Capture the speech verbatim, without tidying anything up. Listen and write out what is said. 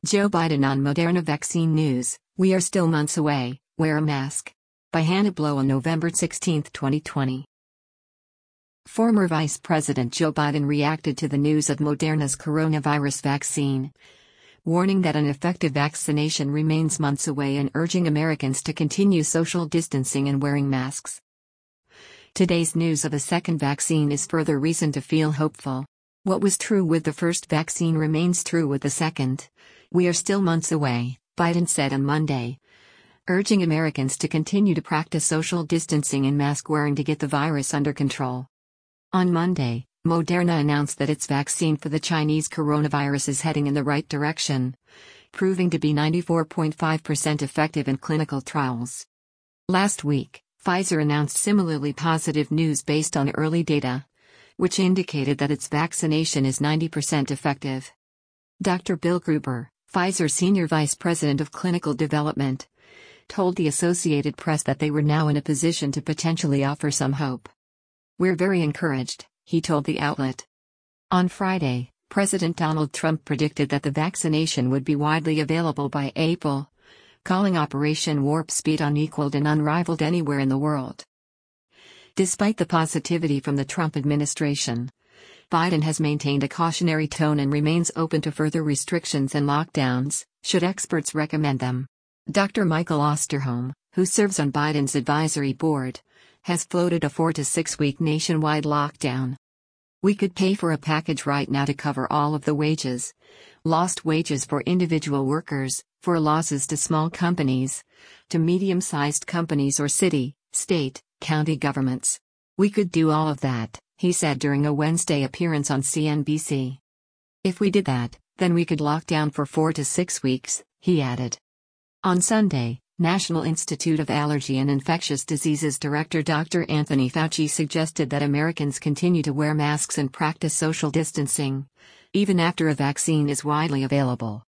Joe Biden on Moderna vaccine news. We are still months away. Wear a mask. By Hannah Blow on November sixteenth, twenty twenty. Former Vice President Joe Biden reacted to the news of Moderna's coronavirus vaccine, warning that an effective vaccination remains months away and urging Americans to continue social distancing and wearing masks. Today's news of a second vaccine is further reason to feel hopeful. What was true with the first vaccine remains true with the second. We are still months away, Biden said on Monday, urging Americans to continue to practice social distancing and mask wearing to get the virus under control. On Monday, Moderna announced that its vaccine for the Chinese coronavirus is heading in the right direction, proving to be ninety-four point five percent effective in clinical trials. Last week, Pfizer announced similarly positive news based on early data, which indicated that its vaccination is ninety percent effective. Doctor Bill Gruber, Pfizer Senior Vice President of Clinical Development, told the Associated Press that they were now in a position to potentially offer some hope. "We're very encouraged," he told the outlet. On Friday, President Donald Trump predicted that the vaccination would be widely available by April, calling Operation Warp Speed unequaled and unrivaled anywhere in the world. Despite the positivity from the Trump administration, Biden has maintained a cautionary tone and remains open to further restrictions and lockdowns, should experts recommend them. Doctor Michael Osterholm, who serves on Biden's advisory board, has floated a four to six week nationwide lockdown. "We could pay for a package right now to cover all of the wages, lost wages for individual workers, for losses to small companies, to medium-sized companies or city, state, county governments. We could do all of that," he said during a Wednesday appearance on C N B C. "If we did that, then we could lock down for four to six weeks, he added. On Sunday, National Institute of Allergy and Infectious Diseases Director Doctor Anthony Fauci suggested that Americans continue to wear masks and practice social distancing, even after a vaccine is widely available.